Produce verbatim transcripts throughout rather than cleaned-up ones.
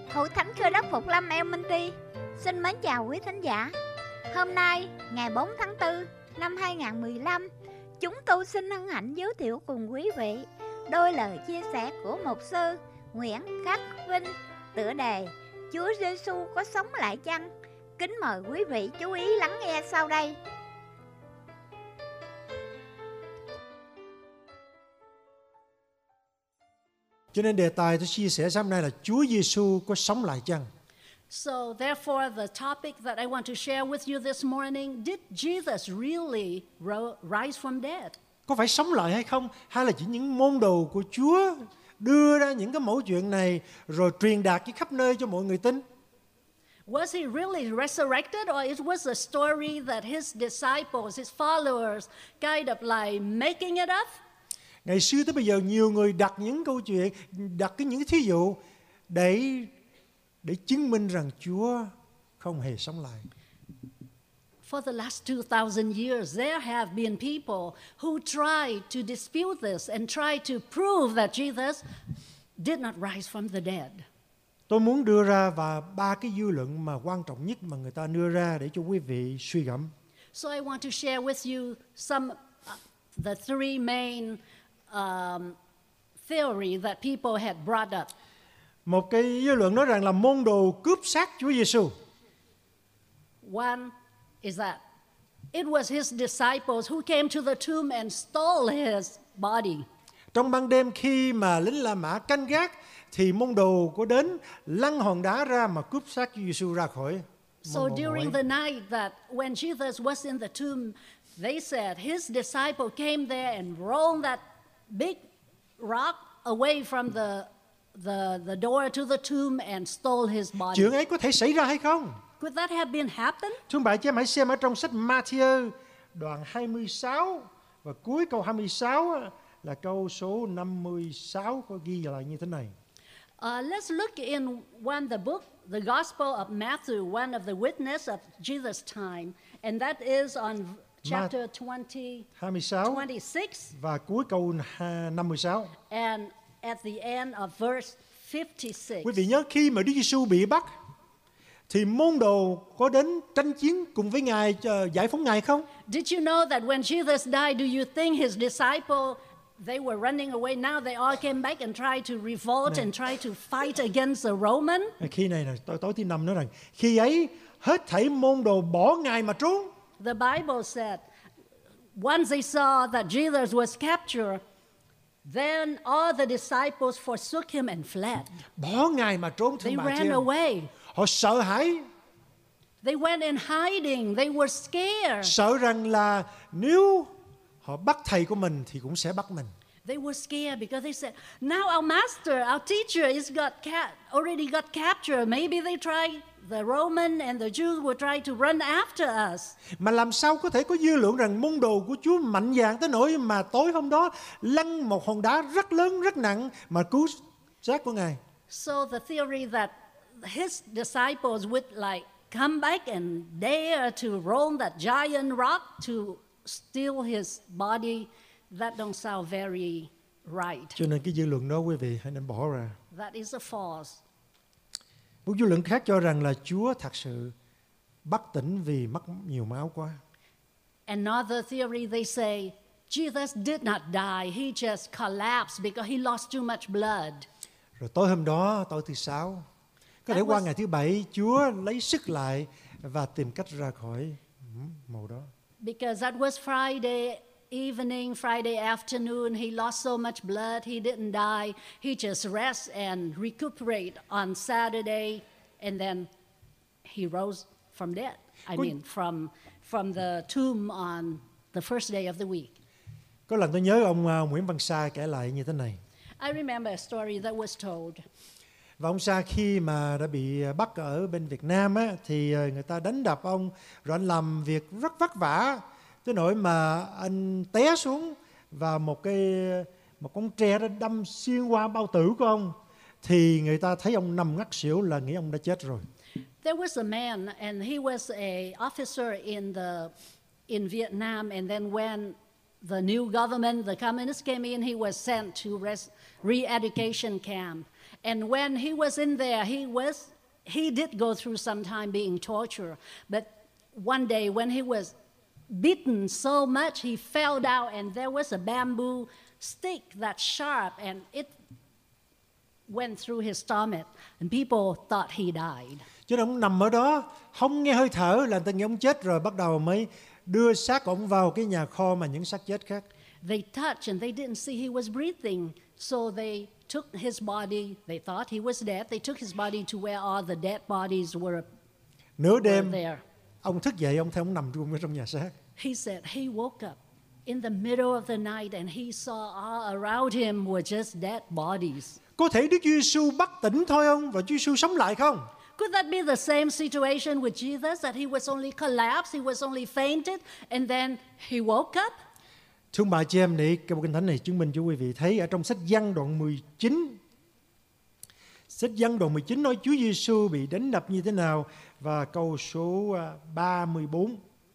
Hội Thánh Cơ Đốc Phục Lâm El Monte xin mến chào quý thính giả. Hôm nay, ngày bốn tháng tư năm hai nghìn không trăm mười lăm, chúng tôi xin hân hạnh giới thiệu cùng quý vị đôi lời chia sẻ của mục sư Nguyễn Khắc Vinh, tựa đề Chúa Giêsu có sống lại chăng? Kính mời quý vị chú ý lắng nghe sau đây. Cho nên đề tài tôi chia sẻ sáng nay là Chúa Giêsu có sống lại chăng? So therefore the topic that I want to share with you this morning, did Jesus really rise from dead? Có phải sống lại hay không? Hay là chỉ những môn đồ của Chúa đưa ra những cái mẫu chuyện này rồi truyền đạt đi khắp nơi cho mọi người tin? Was he really resurrected, or it was a story that his disciples, his followers kind of like making it up? Ngày xưa tới bây giờ nhiều người đặt những câu chuyện, đặt cái những thí dụ để để chứng minh rằng Chúa không hề sống lại. For the last two thousand years, there have been people who tried to dispute this and try to prove that Jesus did not rise from the dead. Tôi muốn đưa ra và ba cái dư luận mà quan trọng nhất mà người ta đưa ra để cho quý vị suy gẫm. So I want to share with you some uh, the three main um, theory that people had brought up. Một cái dư luận nói rằng là môn đồ cướp xác Chúa Giêsu. One is that it was his disciples who came to the tomb and stole his body. Trong ban đêm khi mà lính La Mã canh gác thì môn đồ có đến lăn hòn đá ra mà cướp xác Chúa Giêsu ra khỏi. So during the night that when Jesus was in the tomb, they said his disciple came there and rolled that big rock away from the the the door to the tomb and stole his body. Chuyện ấy có thể xảy ra hay không? Could that have been happen? Thưa bạn chị em hãy xem ở trong sách Ma-thi-ơ đoạn hai mươi sáu và cuối câu hai mươi sáu là câu số năm mươi sáu có ghi lại như thế này. Uh, let's look in one the book, the Gospel of Matthew, one of the witness of Jesus' time, and that is on chapter twenty, hai mươi sáu twenty-six, và cuối câu năm mươi sáu. and at the end of verse fifty-six. Quý vị nhớ khi mà Đức Giêsu bị bắt thì môn đồ có đến tranh chiến cùng với Ngài giải phóng Ngài không? Did you know that when Jesus died, do you think his disciple they were running away? Now they all came back and tried to revolt and try to fight against the Roman. Khi này là tối tối thứ năm nói rằng khi ấy hết thảy môn đồ bỏ Ngài mà trốn. The Bible said once they saw that Jesus was captured, then all the disciples forsook him and fled. Bỏ Ngài mà trốn thưa They bà chị ran em. away. Họ sợ hãi, They went in hiding. They were scared. sợ rằng là nếu họ bắt thầy của mình thì cũng sẽ bắt mình. They were scared because they said, now our master, our teacher is got ca- already got captured. Maybe they try, the Roman and the Jews will try to run after us. Mà làm sao có thể có dư luận rằng môn đồ của Chúa mạnh dạn tới nỗi mà tối hôm đó lăn một hòn đá rất lớn, rất nặng mà cứu xác của Ngài. So the theory that his disciples would like come back and dare to roll that giant rock to steal his body, that don't sound very right. Cho nên cái dư luận đó quý vị hãy nên bỏ ra. That is a false. Một dư luận khác cho rằng là Chúa thật sự bất tỉnh vì mất nhiều máu quá. Another theory, they say Jesus did not die. He just collapsed because he lost too much blood. Rồi tối hôm đó, tối thứ sáu, có thể That qua was- ngày thứ bảy, Chúa lấy sức lại và tìm cách ra khỏi màu đó. Because that was Friday evening, Friday afternoon. He lost so much blood, he didn't die. He just rest and recuperate on Saturday, and then he rose from dead. I Có- mean, from from the tomb on the first day of the week. Có lần tôi nhớ ông uh, Nguyễn Văn Sa kể lại như thế này. I remember a story that was told. Và ông Sa khi mà đã bị bắt ở bên Việt Nam á, thì người ta đánh đập ông, rồi anh làm việc rất vất vả, tới nỗi mà anh té xuống và một cái một con tre đã đâm xuyên qua bao tử của ông, thì người ta thấy ông nằm ngất xỉu là nghĩ ông đã chết rồi. There was a man, and he was a officer in the in Vietnam, and then when the new government, the communists came in, he was sent to res- re-education camp. And when he was in there, he was he did go through some time being tortured. But one day when he was beaten so much, he fell down, and there was a bamboo stick that's sharp, and it went through his stomach, and people thought he died. Cho nên ông nằm ở đó, không nghe hơi thở là tự nhiên ông chết, rồi bắt đầu mới đưa xác ông vào cái nhà kho mà những xác chết khác. They touched and they didn't see he was breathing, so they took his body. They thought he was dead. They took his body to where all the dead bodies were, Nửa were đêm there. ông thức dậy, ông thấy ông nằm luôn ở trong nhà xác. He said he woke up in the middle of the night and he saw all around him were just dead bodies. Có thể Đức Chúa Giêsu bất tỉnh thôi không, và Chúa Giêsu sống lại không? Could that be the same situation with Jesus, that he was only collapsed, he was only fainted, and then he woke up? Thưa bà chị em, để cái bộ kinh thánh này chứng minh cho quý vị thấy ở trong sách Giăng đoạn mười chín. Sách Giăng đoạn mười chín nói Chúa Giêsu bị đánh đập như thế nào, và câu số ba mươi bốn.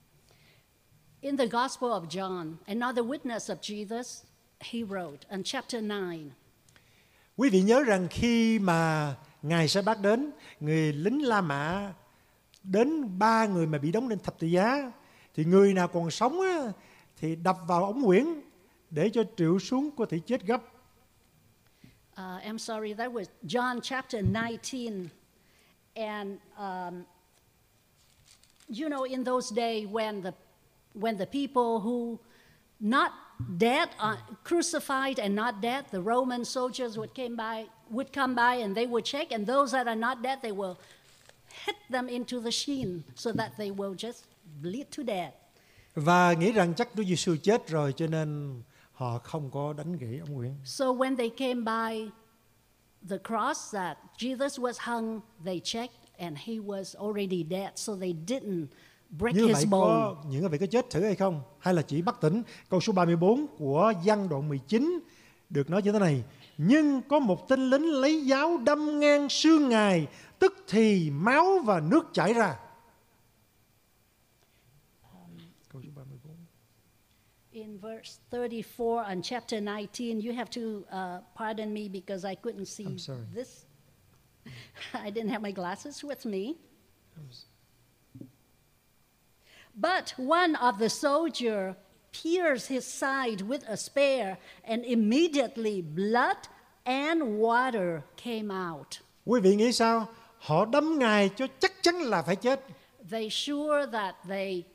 In the Gospel of John, another witness of Jesus, he wrote in chapter nine. Quý vị nhớ rằng khi mà Ngài sẽ bắt đến, người lính La Mã đến ba người mà bị đóng lên thập tự giá, thì người nào còn sống á, thì đập vào ống quyển để cho triệu xuống có thể chết gấp. Uh, I'm sorry, that was John chapter nineteen. And um, you know, in those days when the when the people who not dead, uh, crucified and not dead, the Roman soldiers would came by, would come by, and they would check, and those that are not dead, they will hit them into the shin so that they will just bleed to death. Và nghĩ rằng chắc Chúa Giêsu chết rồi, cho nên họ không có đánh gãy ống quyển. So when they came by the cross that Jesus was hung, they checked, and he was already dead, so they didn't break Như vậy his bone. có những người có chết thử hay không, hay là chỉ bất tỉnh? Câu số ba mươi bốn của Giăng đoạn mười chín được nói như thế này: nhưng có một tên lính lấy giáo đâm ngang xương Ngài, tức thì máu và nước chảy ra. Câu số ba mươi bốn. In verse thirty-four on chapter nineteen, you have to uh, pardon me because I couldn't see I'm sorry. this. I didn't have my glasses with me. But one of the soldiers pierced his side with a spear, and immediately blood and water came out. Quý vị nghĩ sao? Họ đâm Ngài cho chắc chắn là phải chết. They sure that they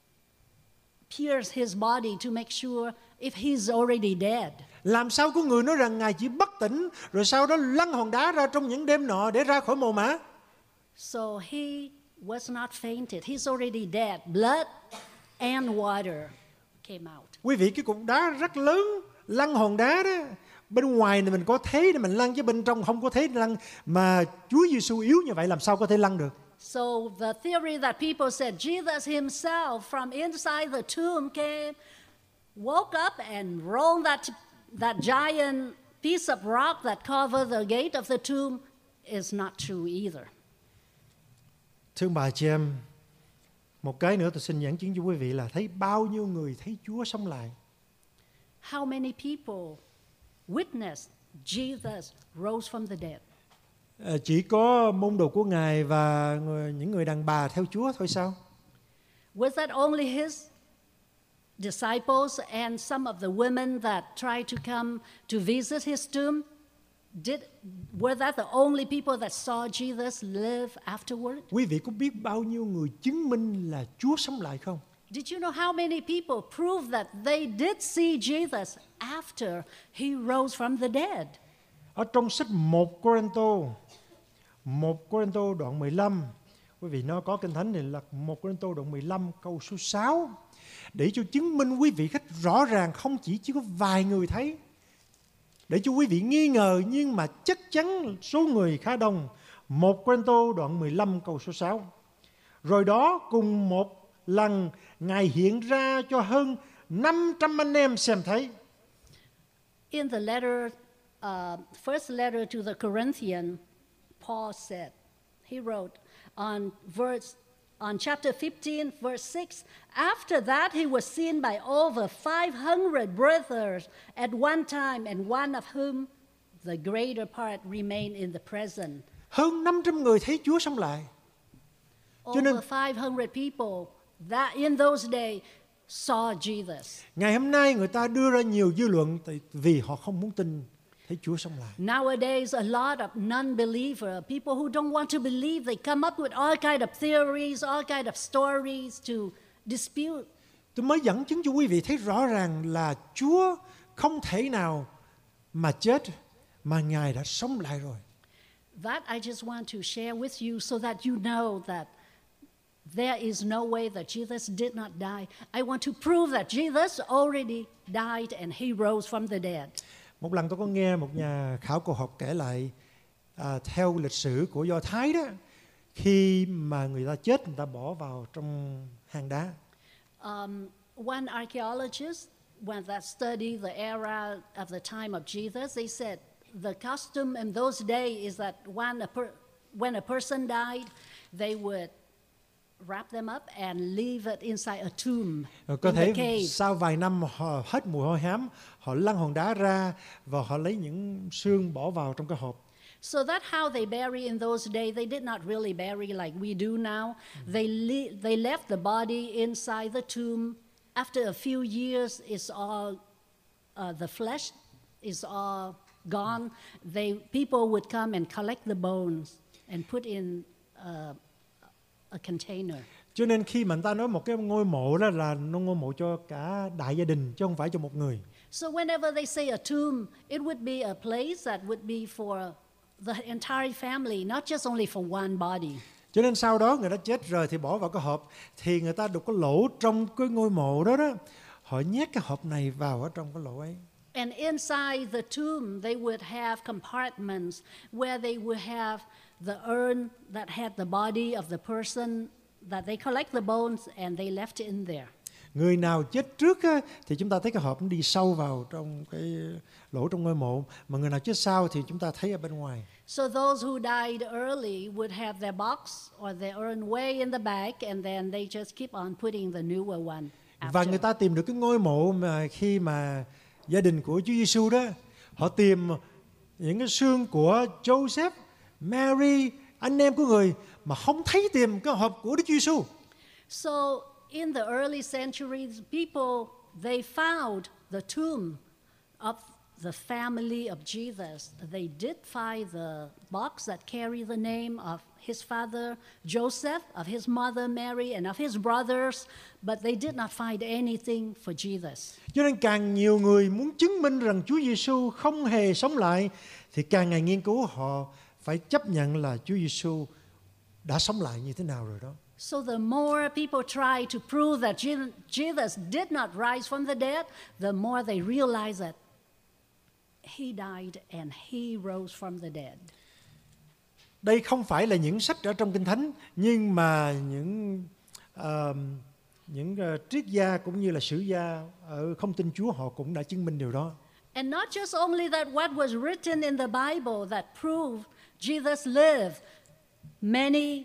pierced his body to make sure if he's already dead. Làm sao có người nói rằng Ngài chỉ bất tỉnh, rồi sau đó lăn hòn đá ra trong những đêm nọ để ra khỏi mồ mả? So he was not fainted. He's already dead. Blood and water came out. Quý vị, cái cục đá rất lớn, lăn hòn đá đó, bên ngoài này mình có thế để mình lăn, chứ bên trong không có thế để lăn. Mà Chúa Giêsu yếu như vậy làm sao có thể lăn được? So the theory that people said Jesus himself from inside the tomb came, woke up and rolled that that giant piece of rock that covered the gate of the tomb is not true either. Thưa bà chị em, một cái nữa tôi xin giảng chứng cho quý vị là thấy bao nhiêu người thấy Chúa sống lại. How many people witnessed Jesus rose from the dead? À, chỉ có môn đồ của Ngài và người, những người đàn bà theo Chúa thôi sao? Was that only his disciples and some of the women that tried to come to visit his tomb? Did, were that the only people that saw Jesus live afterward? Quý vị có biết bao nhiêu người chứng minh là Chúa sống lại không? Did you know how many people proved that they did see Jesus after he rose from the dead? Ở trong sách một Cô-rinh-tô, một Cô-rinh-tô đoạn mười lăm, quý vị nó có kinh thánh này là một Cô-rinh-tô đoạn mười lăm câu số sáu, để cho chứng minh quý vị khách rõ ràng không chỉ chỉ có vài người thấy, để cho quý vị nghi ngờ nhưng mà chắc chắn số người khá đông. một Cô-rinh-tô đoạn mười lăm câu số sáu. Rồi đó cùng một lần Ngài hiện ra cho hơn năm trăm anh em xem thấy. In the letter, uh, first letter to the Corinthians, Paul said, he wrote on verse on chapter fifteen, verse six, after that he was seen by over five hundred brothers at one time, and one of whom the greater part remain in the present. Hơn năm trăm người thấy Chúa sống lại. Cho nên Over five hundred people that in those days saw Jesus. ngày hôm nay người ta đưa ra nhiều dư luận tại vì họ không muốn tin thấy Chúa sống lại. Nowadays, a lot of non-believer, people who don't want to believe, they come up with all kind of theories, all kind of stories to dispute. Tôi mới dẫn chứng cho quý vị thấy rõ ràng là Chúa không thể nào mà chết, mà Ngài đã sống lại rồi. That I just want to share with you so that you know that there is no way that Jesus did not die. I want to prove that Jesus already died and he rose from the dead. Một lần tôi có nghe một nhà khảo cổ học kể lại à, theo lịch sử của Do Thái đó, khi mà người ta chết người ta bỏ vào trong hang đá. Um, one archaeologist, when that studied the era of the time of Jesus, they said the custom in those days is that when a, per, when a person died, they would wrap them up and leave it inside a tomb Rồi có in the thể cave. sau vài năm họ hết mùi hôi hám, họ lăn hòn đá ra và họ lấy những xương bỏ vào trong cái hộp. So that's how they bury in those days. They did not really bury like we do now. They le- they left the body inside the tomb. After a few years, it's all uh, the flesh is all gone. They people would come and collect the bones and put in uh, a container. Cho nên khi mà người ta nói một cái ngôi mộ đó là ngôi mộ cho cả đại gia đình chứ không phải cho một người. So whenever they say a tomb, it would be a place that would be for the entire family, not just only for one body. Cho nên sau đó người ta chết rồi thì bỏ vào cái hộp, thì người ta đục cái lỗ trong cái ngôi mộ đó đó, họ nhét cái hộp này vào ở trong cái lỗ ấy. And inside the tomb, they would have compartments where they would have the urn that had the body of the person that they collect the bones and they left it in there. Người nào chết trước á, thì chúng ta thấy cái hộp nó đi sâu vào trong cái lỗ trong ngôi mộ, mà người nào chết sau thì chúng ta thấy ở bên ngoài. So those who died early would have their box or their urn way in the back, and then they just keep on putting the newer one after. Và người ta tìm được cái ngôi mộ mà khi mà gia đình của Chúa Giêsu đó, họ tìm những cái xương của Joseph, Mary, anh em của người mà không thấy tìm cái hộp của Đức Chúa Giêsu. So in the early centuries, people, they found the tomb of the family of Jesus. They did find the box that carried the name of his father Joseph, of his mother Mary, and of his brothers, but they did not find anything for Jesus. Cho nên càng nhiều người muốn chứng minh rằng Chúa Giêsu không hề sống lại, thì càng ngày nghiên cứu họ phải chấp nhận là Chúa Giêsu đã sống lại như thế nào rồi đó. So the more people try to prove that Je- Jesus did not rise from the dead, the more they realize that he died and he rose from the dead. Đây không phải là những sách ở trong Kinh Thánh, nhưng mà những uh, những uh, triết gia cũng như là sử gia ở không tin Chúa họ cũng đã chứng minh điều đó. And not just only that, what was written in the Bible that proved Jesus lived. Many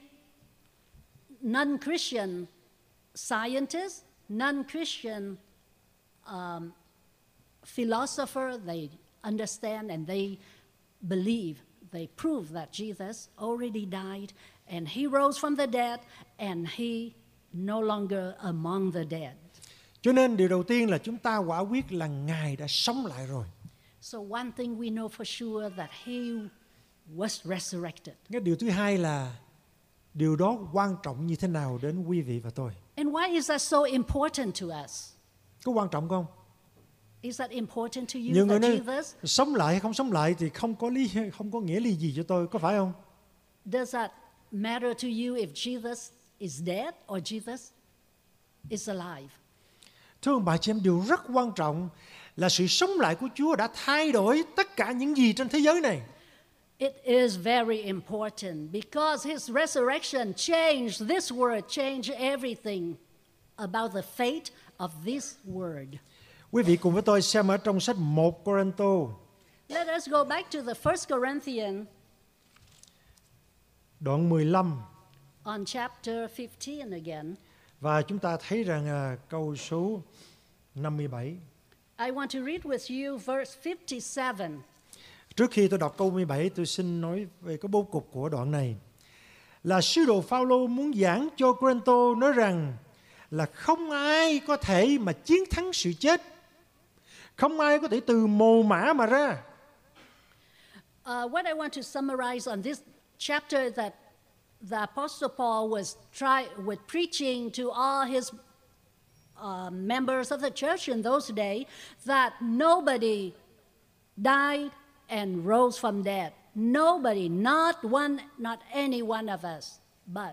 non-Christian scientists, non-Christian um, philosophers, they understand and they believe, they prove that Jesus already died and he rose from the dead and he no longer among the dead. Cho nên điều đầu tiên là chúng ta quả quyết là Ngài đã sống lại rồi. So one thing we know for sure that he was resurrected. Cái điều thứ hai là điều đó quan trọng như thế nào đến quý vị và tôi. And why is that so important to us? Có quan trọng không? Is that important to you Nhiều người that nói Jesus? sống lại hay không sống lại thì không có lý không có nghĩa lý gì cho tôi, có phải không? Does that matter to you if Jesus is dead or Jesus is alive? Thưa ông bà chị em, điều rất quan trọng là sự sống lại của Chúa đã thay đổi tất cả những gì trên thế giới này. It is very important because his resurrection changed this world, changed everything about the fate of this world. Quý vị cùng với tôi xem ở trong sách một Cô-rinh-tô, Let us go back to the First Corinthians đoạn mười lăm. on chapter fifteen again. Và chúng ta thấy rằng à, câu số năm mươi bảy. I want to read with you verse fifty-seven. Trước khi tôi đọc câu mười bảy, tôi xin nói về cái bố cục của đoạn này. Là sứ đồ Phao-lô muốn giảng cho Cô-rinh-tô nói rằng là không ai có thể mà chiến thắng sự chết. Không ai có thể từ mồ mả mà ra. Uh, what I want to summarize on this chapter is that the Apostle Paul was try, was preaching to all his uh, members of the church in those days that nobody died and rose from dead. Nobody, not one, not any one of us, but.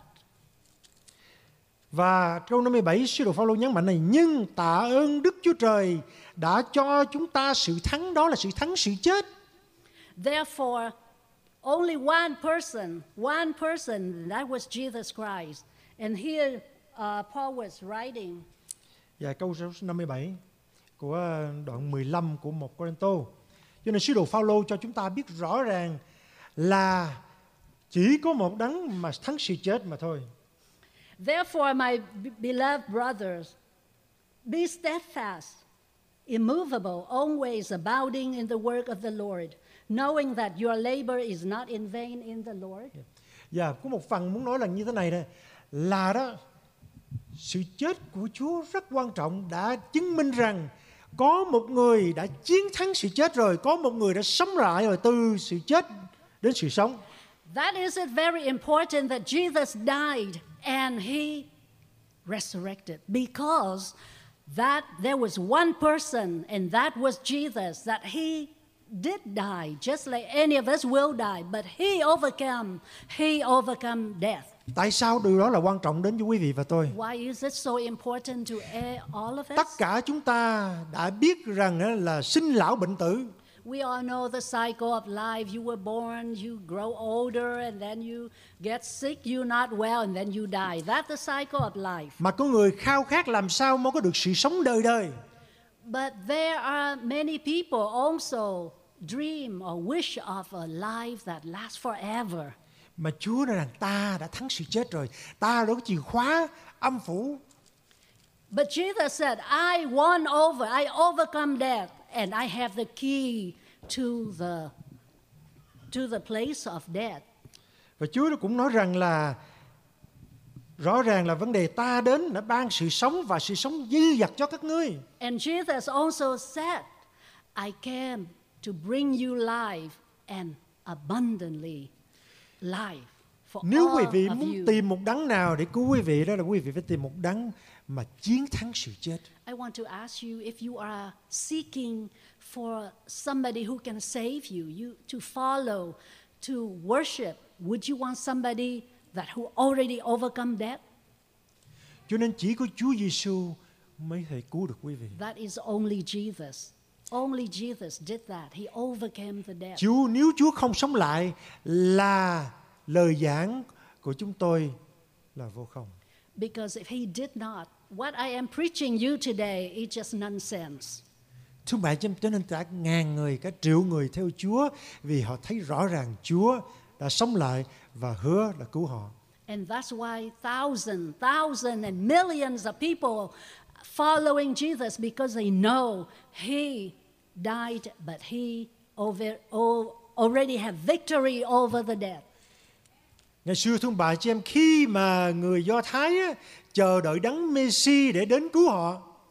Và câu năm mươi bảy, sứ đồ Phao-lô nhấn mạnh này: nhưng tạ ơn Đức Chúa Trời đã cho chúng ta sự thắng, đó là sự thắng sự chết. Therefore, only one person, one person, that was Jesus Christ. And here uh, Paul was writing. Và câu số năm mươi bảy của đoạn mười lăm của một Cô-rinh-tô. Cho nên sứ đồ Phao-lô cho chúng ta biết rõ ràng là chỉ có một đấng mà thắng sự chết mà thôi. Therefore, my beloved brothers, be steadfast, immovable, always abounding in the work of the Lord, knowing that your labor is not in vain in the Lord. Và có một phần muốn nói là như thế này đây, là đó sự chết của Chúa rất quan trọng, đã chứng minh rằng có một người đã chiến thắng sự chết rồi, có một người đã sống lại rồi, từ sự chết đến sự sống. That is it very important that Jesus died and he resurrected, because that there was one person and that was Jesus, that he did die just like any of us will die, but he overcome, he overcome death. Tại sao điều đó là quan trọng đến với quý vị và tôi? Why is it so important to all of us? Tất cả chúng ta đã biết rằng là sinh lão bệnh tử. We all know the cycle of life. You were born, you grow older, and then you get sick, you're not well, and then you die. That's the cycle of life. Mà có người khao khát làm sao mới có được sự sống đời đời. But there are many people also dream or wish of a life that lasts forever. Mà Chúa nói rằng ta đã thắng sự chết rồi, ta đã có chìa khóa âm phủ. But Jesus said, I won over, I overcome death, and I have the key to the to the place of death. Và Chúa cũng nói rằng là rõ ràng là vấn đề ta đến đã ban sự sống và sự sống dư dật cho các ngươi. And Jesus also said, I came to bring you life and abundantly life for Nếu quý all vị of muốn you. tìm một đấng nào để cứu quý vị, đó là quý vị phải tìm một đấng mà chiến thắng sự chết. I want to ask you, if you are seeking for somebody who can save you, you to follow, to worship, would you want somebody that who already overcome death? Cho nên chỉ có Chúa Giêsu mới thể cứu được quý vị. That is only Jesus. Only Jesus did that. He overcame the death. Chúa, nếu Chúa không sống lại là lời giảng của chúng tôi là vô không. Because if he did not, what I am preaching you today is just nonsense. Thưa bạn, cho nên cả ngàn người, cả triệu người theo Chúa vì họ thấy rõ ràng Chúa đã sống lại và hứa là cứu họ. And that's why thousands, thousands and millions of people following Jesus, because they know he died, but he over, oh, already have victory over the death. Ngày xưa thưa bà chị em, khi mà người Do Thái á, chờ đợi đấng Messi để đến cứu họ.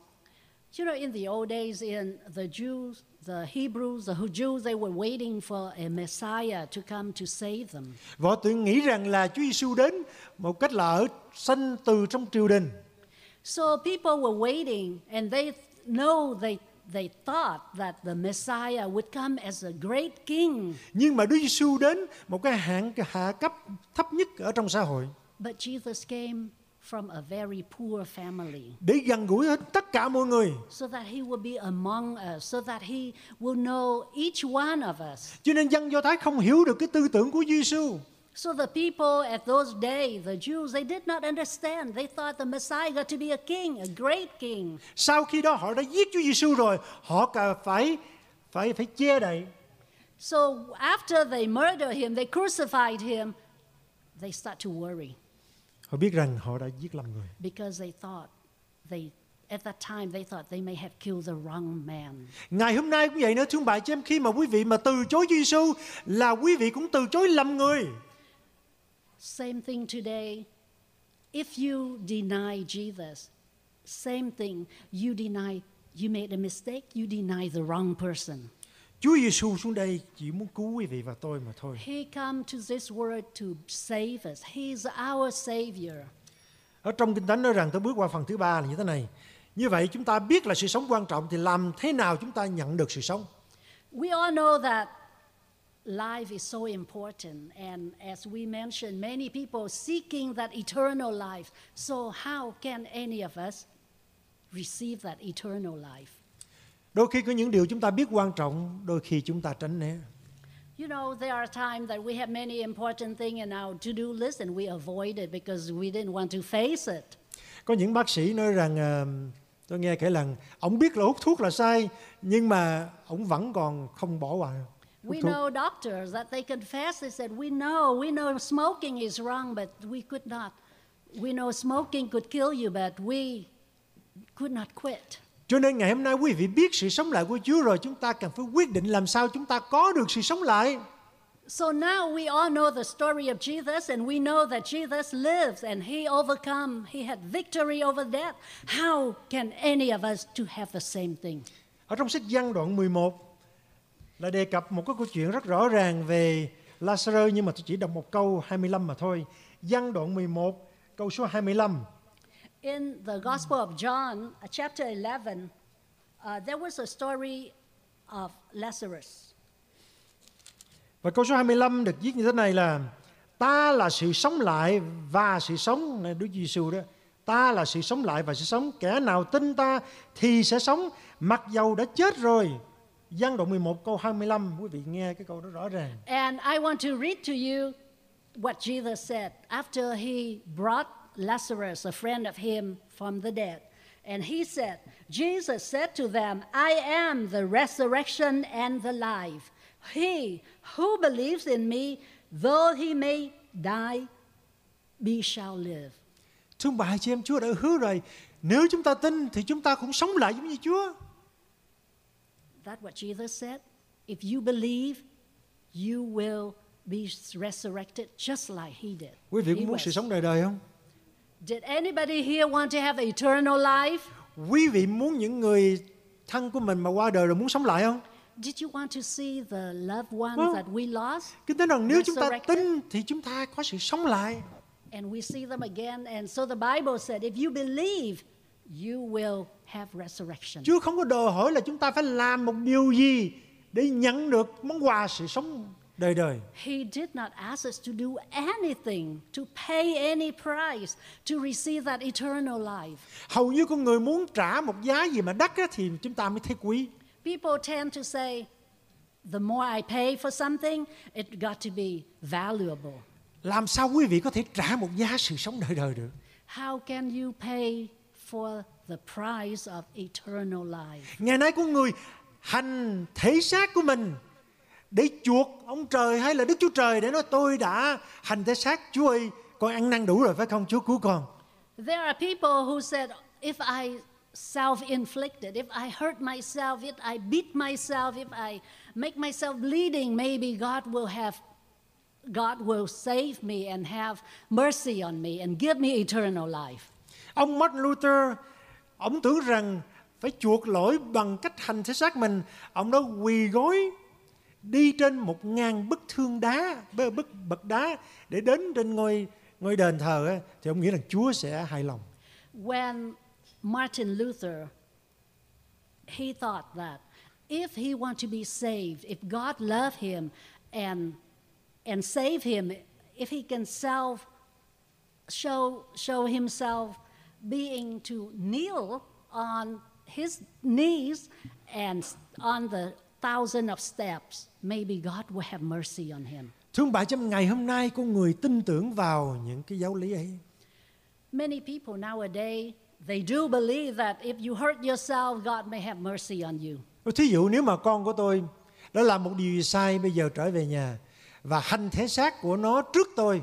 You know, in the old days, in the Jews, the Hebrews, the Jews, they were waiting for a Messiah to come to save them. Và họ tự nghĩ rằng là Chúa Giêsu đến một cách là ở sanh từ trong triều đình. So people were waiting, and they know they they thought that the Messiah would come as a great king. Nhưng mà Đức Giêsu đến một cái hạng cái hạ cấp thấp nhất ở trong xã hội. But Jesus came from a very poor family, Để gần gũi hết tất cả mọi người. so that he will be among us, so that he will know each one of us. Cho nên dân Do Thái không hiểu được cái tư tưởng của Chúa Giêsu. So the people at those days, the Jews, they did not understand. They thought the Messiah got to be a king, a great king. Sau khi đó họ đã giết Chúa Giêsu rồi, họ cả phải phải phải che đậy. So after they murdered him, they crucified him, they start to worry. Họ biết rằng họ đã giết lầm người. because they thought they at that time they thought they may have killed the wrong man. Ngày hôm nay cũng vậy nữa, thưa ông bà chị em, khi mà quý vị mà từ chối Chúa Giêsu là quý vị cũng từ chối lầm người. Same thing today. If you deny Jesus, same thing, you deny, you made a mistake, you deny the wrong person. Chúa Giêsu xuống đây chỉ muốn cứu quý vị và tôi mà thôi. He come to this world to save us. He's our Savior. Ở trong Kinh Thánh nói rằng, tôi bước qua phần thứ ba là như thế này. Như vậy chúng ta biết là sự sống quan trọng, thì làm thế nào chúng ta nhận được sự sống? We all know that life is so important, and as we mentioned, many people seeking that eternal life. So how can any of us receive that eternal life? Đôi khi có những điều chúng ta biết quan trọng, đôi khi chúng ta tránh né. You know, there are times that we have many important things in our to-do list and we avoid it because we didn't want to face it. Có những bác sĩ nói rằng, uh, tôi nghe kể lần, ông biết là hút thuốc là sai, nhưng mà ông vẫn còn không bỏ qua. We know doctors that they confess, they said, we know, we know smoking is wrong, but we could not. We know smoking could kill you, but we could not quit. Cho nên ngày hôm nay quý vị biết sự sống lại của Chúa rồi, chúng ta cần phải quyết định làm sao chúng ta có được sự sống lại. So now we all know the story of Jesus, and we know that Jesus lives and he overcome, he had victory over death. How can any of us to have the same thing? Ở trong sách Giăng đoạn mười một là đề cập một cái câu chuyện rất rõ ràng về Lazarus, nhưng mà tôi chỉ đọc một câu hai mươi lăm mà thôi. Giăng đoạn mười một câu số hai mươi lăm. In the Gospel of John, uh, chapter eleven, uh, there was a story of Lazarus. Và câu số hai mươi lăm được viết như thế này là: ta là sự sống lại và sự sống, này Đức Giêsu đó, ta là sự sống lại và sự sống, kẻ nào tin ta thì sẽ sống mặc dầu đã chết rồi. Giăng đoạn mười một câu hai mươi lăm, quý vị nghe cái câu đó rõ ràng. And I want to read to you what Jesus said after he brought Lazarus, a friend of him, from the dead. And he said, Jesus said to them, I am the resurrection and the life. He who believes in me, though he may die, he shall live. Thưa bà chị em, Chúa đã hứa rồi, nếu chúng ta tin thì chúng ta cũng sống lại giống như Chúa. That's what Jesus said. If you believe, you will be resurrected just like he did. Quý vị He cũng muốn was. sự sống đời đời không? Did anybody here want to have eternal life? Quý vị muốn những người thân của mình mà qua đời rồi muốn sống lại không? Did you want to see the loved ones Well, that we lost? Kinh Thánh rằng nếu chúng ta Resurrected. tin thì chúng ta có sự sống lại. And we see them again. And so the Bible said, if you believe, you will have resurrection. Chúa không có đòi hỏi là chúng ta phải làm một điều gì để nhận được món quà sự sống đời đời. He did not ask us to do anything, to pay any price to receive that eternal life. Hầu như con người muốn trả một giá gì mà đắt á, thì chúng ta mới thấy quý. People tend to say, the more I pay for something, it got to be valuable. Làm sao quý vị có thể trả một giá sự sống đời đời được? How can you pay for the price of eternal life? Ngày nay con người hành thể xác của mình để chuộc ông trời hay là Đức Chúa Trời, để nói tôi đã hành thể xác, Chúa ơi, con ăn năn đủ rồi phải không? Chúa cứu con. There are people who said, if I self-inflicted, if I hurt myself, if I beat myself, if I make myself bleeding, maybe God will have, God will save me and have mercy on me and give me eternal life. Ông Martin Luther, ông tưởng rằng phải chuộc lỗi bằng cách hành thể xác mình. Ông đó quỳ gối đi trên một ngàn bức thương đá, bức bậc đá để đến trên ngôi ngôi đền thờ ấy, thì ông nghĩ rằng Chúa sẽ hài lòng. When Martin Luther, he thought that if he want to be saved, if God loved him and and save him, if he can self show show himself being to kneel on his knees and on the thousand of steps, maybe God will have mercy on him. Thưa bà, trong ngày hôm nay con người tin tưởng vào những cái giáo lý ấy. Many people nowadays, they do believe that if you hurt yourself, God may have mercy on you. Thí dụ nếu mà con của tôi đã làm một điều gì sai, bây giờ trở về nhà và hành thể xác của nó trước tôi,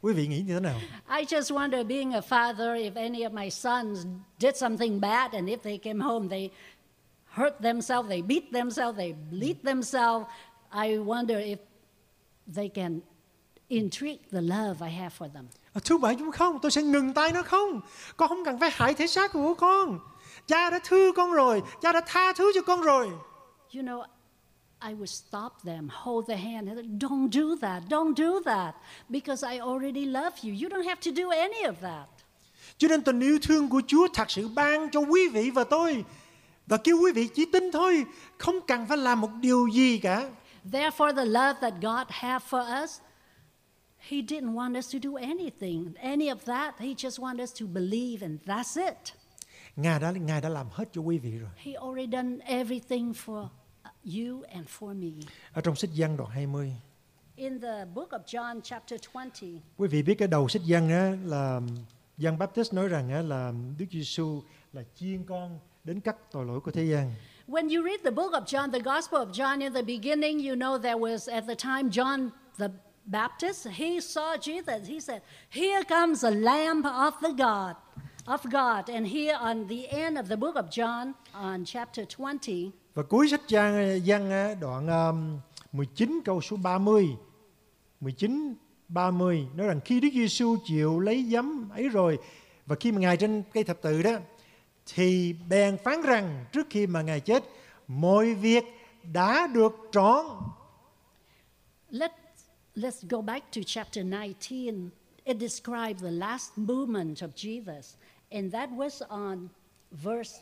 Quý vị nghĩ như thế nào? I just wonder, being a father, if any of my sons did something bad and if they came home, they hurt themselves, they beat themselves, they bleed themselves, I wonder if they can entreat the love I have for them. À, thưa bà chúng không, tôi sẽ ngừng tay nó không. Con không cần phải hại thể xác của con. Cha đã thương con rồi, cha đã tha thứ cho con rồi. You know, I would stop them, hold their hand, and say, don't do that, don't do that, because I already love you. You don't have to do any of that. Cho nên tình yêu thương của Chúa thật sự ban cho quý vị và tôi, và kêu quý vị chỉ tin thôi, không cần phải làm một điều gì cả. Therefore, the love that God had for us, He didn't want us to do anything, any of that. He just wanted us to believe, and that's it. Ngài đã Ngài đã làm hết cho quý vị rồi. He already done everything for you and for me. Ở trong sách Giăng đoạn hai mươi. In the book of John chapter twenty. Quý vị biết cái đầu sách Giăng á là Giăng Baptist nói rằng á là Đức Giêsu là chiên con đến cắt tội lỗi của thế gian. When you read the book of John, the Gospel of John, in the beginning, you know there was at the time John the Baptist, he saw Jesus. He said, "Here comes a Lamb of the God, of God." And here on the end of the book of John, on chapter twenty. Và cuối sách Giăng đoạn um, mười chín câu số ba mươi, mười chín ba mươi nói rằng khi Đức Giêsu chịu lấy giấm ấy rồi, và khi mà Ngài trên cây thập tự đó, thì bèn phán rằng trước khi mà Ngài chết, mọi việc đã được trọn. Let's let's go back to chapter nineteen. It describes the last movement of Jesus, and that was on verse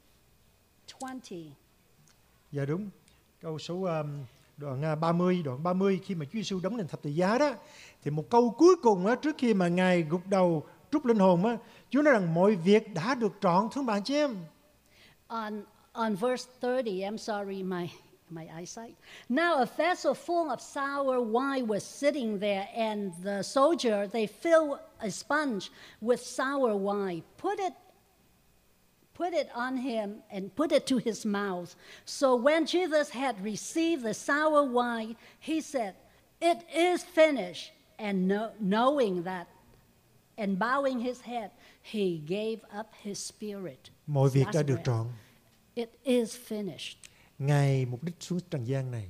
twenty. Dạ đúng. Câu số um, đoạn ba mươi, đoạn ba mươi khi mà Chúa Giêsu đóng lên thập tự giá đó, thì một câu cuối cùng á, trước khi mà Ngài gục đầu trút linh hồn á, Chúa nói rằng mọi việc đã được trọn, thưa bạn chị em. On on verse thirty, I'm sorry, my my eyesight. Now a vessel full of sour wine was sitting there, and the soldier, they filled a sponge with sour wine, put it put it on him and put it to his mouth. So when Jesus had received the sour wine, he said, "It is finished." And know, knowing that, and bowing his head, he gave up his spirit. Mọi việc Last đã được breath. trọn. It is finished. Ngài mục đích xuống trần gian này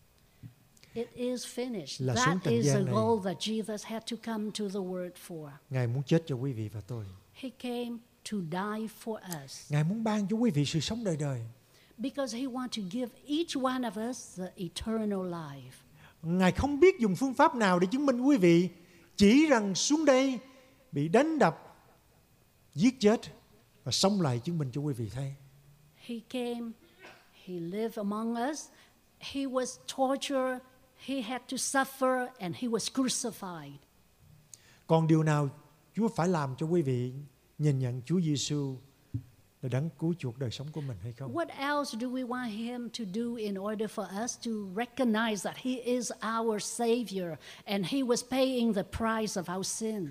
It is finished. là xuống That trần is the gian này. goal that Jesus had to come to the world for. Ngài muốn chết cho quý vị và tôi. He came to die for us Ngài muốn ban cho quý vị sự sống đời đời. because he wants to give each one of us the eternal life. Ngài không biết dùng phương pháp nào để chứng minh quý vị, chỉ rằng xuống đây bị đánh đập, giết chết và sống lại chứng minh cho quý vị thấy. He came, he lived among us, he was tortured, he had to suffer, and he was crucified. Còn điều nào Chúa phải làm cho quý vị nhìn nhận Chúa Giêsu là đấng cứu chuộc đời sống của mình hay không? What else do we want him to do in order for us to recognize that he is our Savior and he was paying the price of our sin?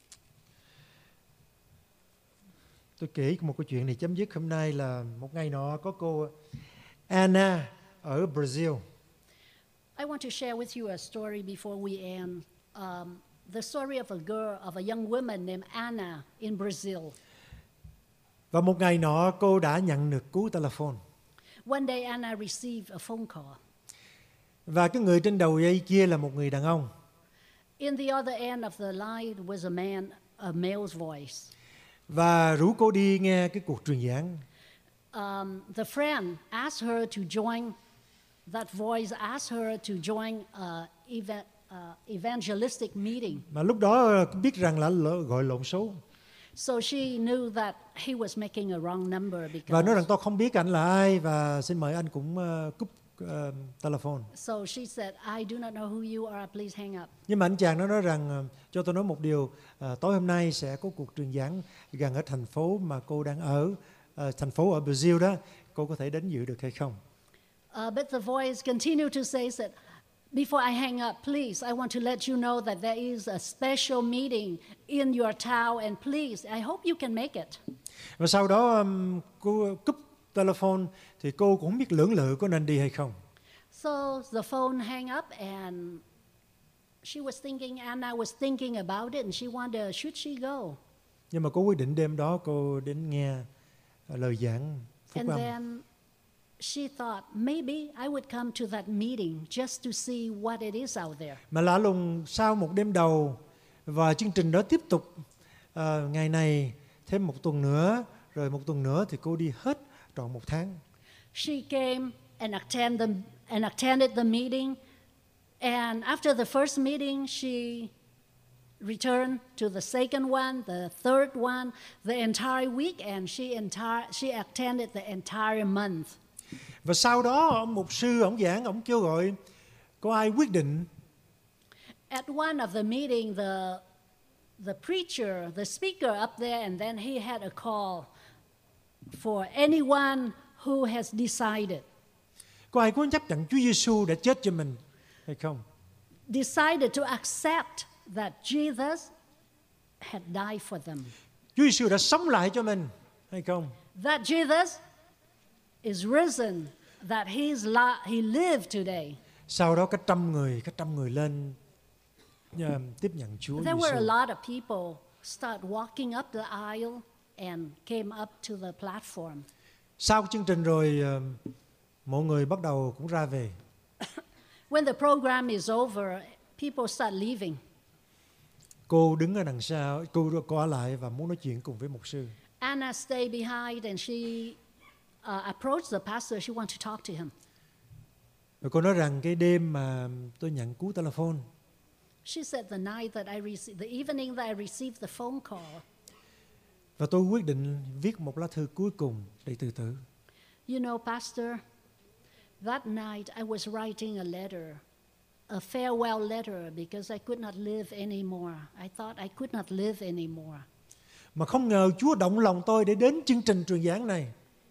Tôi kể một câu chuyện này chấm dứt hôm nay là một ngày nọ có cô Anna ở Brazil. I want to share with you a story before we end. Um, the story of a girl, of a young woman named Anna in Brazil. Và một ngày nọ cô đã nhận được cú telephone. One day Anna received a phone call. Và cái người trên đầu dây kia là một người đàn ông. In the other end of the line was a man, a male's voice. Và rủ cô đi nghe cái cuộc truyền giảng. Um, the friend asked her to join, that voice asked her to join a eva- uh, evangelistic meeting. Mà lúc đó biết rằng là lỡ- gọi lộn số. So she knew that he was making a wrong number Và nói rằng because. tôi không biết anh là ai và xin mời anh cũng uh, cúp uh, telephone. So she said, "I do not know who you are. Please hang up." Nhưng mà anh chàng nó nói rằng uh, cho tôi nói một điều, uh, tối hôm nay sẽ có cuộc truyền giảng gần ở thành phố mà cô đang ở, uh, thành phố ở Brazil đó, cô có thể đến dự được hay không? Uh, but the voice continued to say that, "Before I hang up, please, I want to let you know that there is a special meeting in your town, and please, I hope you can make it." Và sau đó um, cô cúp telephone thì cô cũng không biết lưỡng lự có nên đi hay không. So the phone hang up, and she was thinking, Anna was thinking about it, and she wondered, should she go? Nhưng mà cô quyết định đêm đó cô đến nghe lời giảng phúc And âm. then she thought, maybe I would come to that meeting just to see what it is out there. Mà lạ lùng sau một đêm đầu và chương trình đó tiếp tục uh, ngày này thêm một tuần nữa, rồi một tuần nữa thì cô đi hết trọn một tháng. She came and attended the, and attended the meeting, and after the first meeting, she returned to the second one, the third one, the entire week, and she entire she attended the entire month. Và sau đó ông mục sư ông giảng, ông kêu gọi có ai quyết định. At one of the meeting, the the preacher, the speaker up there, and then he had a call for anyone who has decided. Có ai có chấp nhận Chúa Giêsu đã chết cho mình hay không? Decided to accept that Jesus had died for them. Chúa Giêsu đã sống lại cho mình hay không? That Jesus is risen, that he's li- he lived today. Sau đó cả trăm người, cả trăm người lên uh, tiếp nhận Chúa There were a Giêsu. lot of people start walking up the aisle and came up to the platform. Sau chương trình rồi, uh, mọi người bắt đầu cũng ra về. When the program is over, people start leaving. Cô đứng ở đằng sau, cô cô ở lại và muốn nói chuyện cùng với mục sư. Anna stayed behind and she uh, approached the pastor. She wanted to talk to him. Rồi cô nói rằng cái đêm mà tôi nhận cú telephone, She said the night that I received, the evening that I received the phone call, và tôi quyết định viết một lá thư cuối cùng để tự tử. you know, Pastor, that night I was writing a letter, a farewell letter, because I could not live anymore. I thought I could not live anymore. Mà không ngờ Chúa động lòng tôi để đến chương trình truyền giảng này.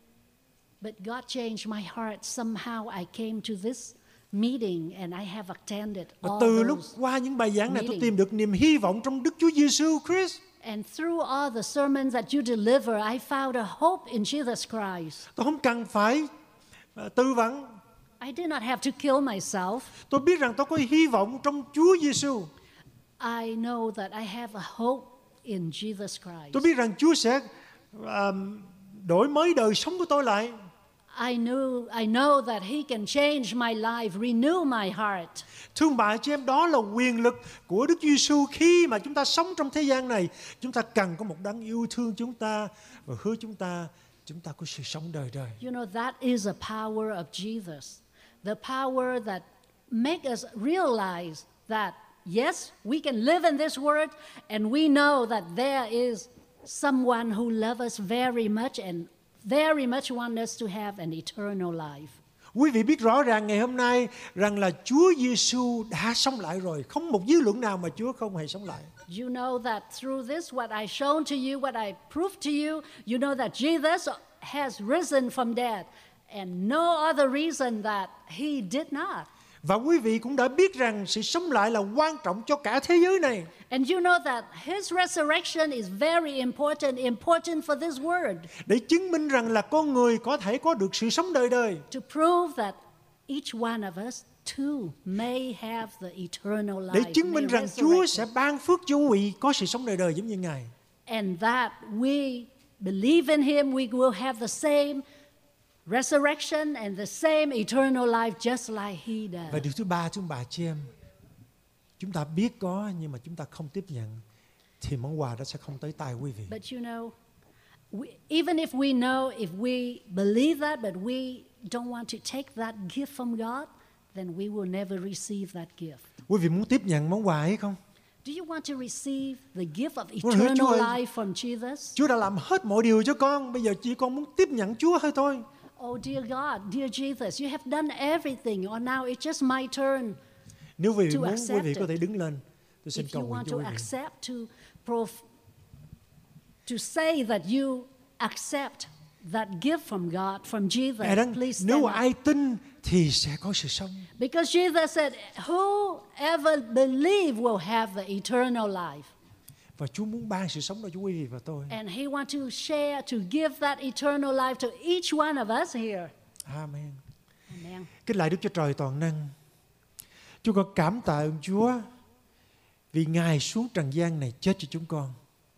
But God changed my heart. Somehow I came to this meeting and I have attended Và all từ lúc those. qua những bài giảng này tôi meeting. tìm được niềm hy vọng trong Đức Chúa Giêsu Christ. And through all the sermons that you deliver, I found a hope in Jesus Christ. Tôi không cần phải uh, tư vấn. I did not have to kill myself. Tôi biết rằng tôi có hy vọng trong Chúa Giêsu. I know that I have a hope in Jesus Christ. Tôi biết rằng Chúa sẽ um, đổi mới đời sống của tôi lại. I knew, I know that He can change my life, renew my heart. Thương bà chị em, đó là quyền lực của Đức Chúa Giêsu. Khi mà chúng ta sống trong thế gian này, chúng ta cần có một đấng yêu thương chúng ta và hứa chúng ta chúng ta có sự sống đời đời. You know, that is a power of Jesus. The power that make us realize that, yes, we can live in this world, and we know that there is someone who loves us very much and very much wants us to have an eternal life. Quý vị biết rõ ràng ngày hôm nay rằng là Chúa Giêsu đã sống lại rồi. Không một dư luận nào mà Chúa không hề sống lại. You know that through this, what I shown to you, what I proved to you, you know that Jesus has risen from dead, and no other reason that He did not. Và quý vị cũng đã biết rằng sự sống lại là quan trọng cho cả thế giới này. And you know that His resurrection is very important, important for this world. Để chứng minh rằng là con người có thể có được sự sống đời đời. To prove that each one of us too may have the eternal life. Để chứng minh may rằng Chúa resurrect sẽ us. ban phước cho quý vị có sự sống đời đời giống như Ngài. And that we believe in Him, we will have the same resurrection and the same eternal life just like He Và does. điều thứ ba, chúng bà chị em, chúng ta biết có nhưng mà chúng ta không tiếp nhận thì món quà đó sẽ không tới tay quý vị. But you know, we, even if we know, if we believe that, but we don't want to take that gift from God, then we will never receive that gift. Quý vị muốn tiếp nhận món quà ấy không? Do you want to receive the gift of Ôi, hỡi Chúa eternal ơi. life from Jesus? Chúa đã làm hết mọi điều cho con, bây giờ chỉ con muốn tiếp nhận Chúa thôi thôi. Oh, dear God, dear Jesus, you have done everything, or now it's just my turn. Nếu quý vị To muốn, accept quý vị có it. thể đứng lên. Tôi xin If cầu you nguyện want cho to quý vị. accept, to prof- to say that you accept that gift from God, from Ngài Jesus, đang, please stand nếu up. ai tin thì sẽ có sự sống. Because Jesus said, whoever believe will have the eternal life. Và Chúa muốn ban sự sống đó cho quý vị và tôi. And He wants to share, to give that eternal life to each one of us here. Amen. Amen. Kính lạy Đức Chúa Trời toàn năng, Chúa con cảm tạ ơn Chúa vì Ngài xuống trần gian này chết cho chúng con.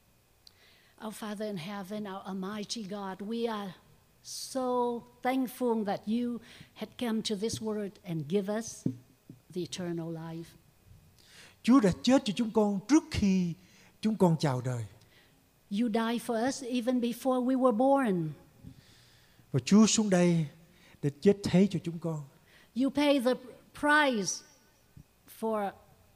Our Father in heaven, our Almighty God, we are so thankful that you had come to this world and give us the eternal life. Chúa đã chết cho chúng con trước khi chúng con chào đời. You died for us even before we were born. Và Chúa xuống đây để chết thế cho chúng con. You pay the price for,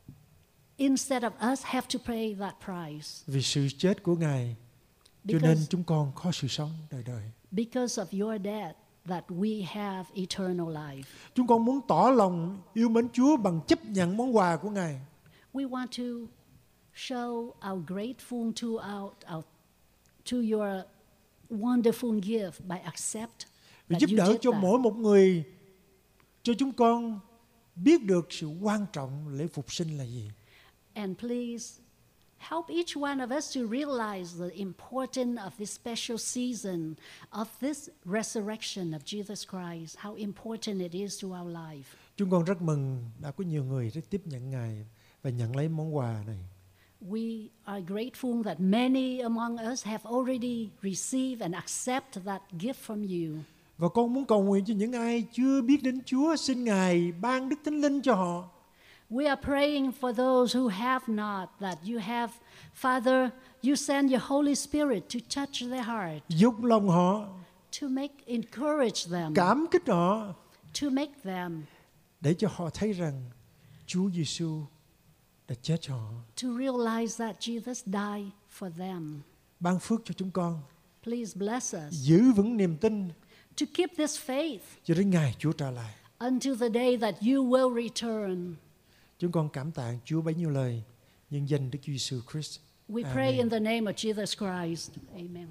instead of us have to pay that price. Vì sự chết của Ngài, cho nên chúng con có sự sống đời đời. Because of your death that we have eternal life. Chúng con muốn tỏ lòng yêu mến Chúa bằng chấp nhận món quà của Ngài. We want to show our grateful to our, our to your wonderful gift by accept Vì that giúp you đỡ did cho that. mỗi một người, cho chúng con biết được sự quan trọng lễ phục sinh là gì. And please help each one of us to realize the importance of this special season of this resurrection of Jesus Christ, how important it is to our life. Chúng con rất mừng đã có nhiều người đã tiếp nhận Ngài và nhận lấy món quà này. We are grateful that many among us have already received and accept that gift from you. Và con muốn cầu nguyện cho những ai chưa biết đến Chúa, xin Ngài ban Đức Thánh Linh cho họ. We are praying for those who have not, that you have, Father, you send your Holy Spirit to touch their heart, Giúp lòng họ, to make, encourage them, cảm kích họ, to make them, để cho họ thấy rằng Chúa Giêsu đã chết cho họ. to realize that Jesus died for them. Ban phước cho chúng con, Please bless us giữ vững niềm tin to keep this faith cho đến ngày Chúa trở lại. until the day that you will return. Chúng con cảm tạ Chúa bấy nhiêu lời, nhân danh Đức Chúa Giêsu Christ. We Amen. pray in the name of Jesus Christ. Amen.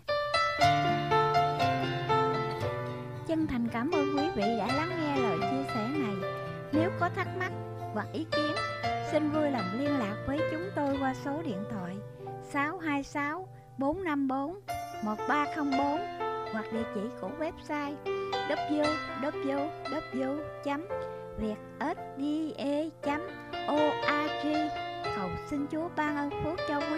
Chân thành cảm ơn quý vị đã lắng nghe lời chia sẻ này. Nếu có thắc mắc hoặc ý kiến, xin vui lòng liên lạc với chúng tôi qua số điện thoại sáu hai sáu bốn năm bốn một ba không bốn hoặc địa chỉ của website w w w chấm việt s d e chấm org. Cầu xin Chúa ban ơn phước cho quý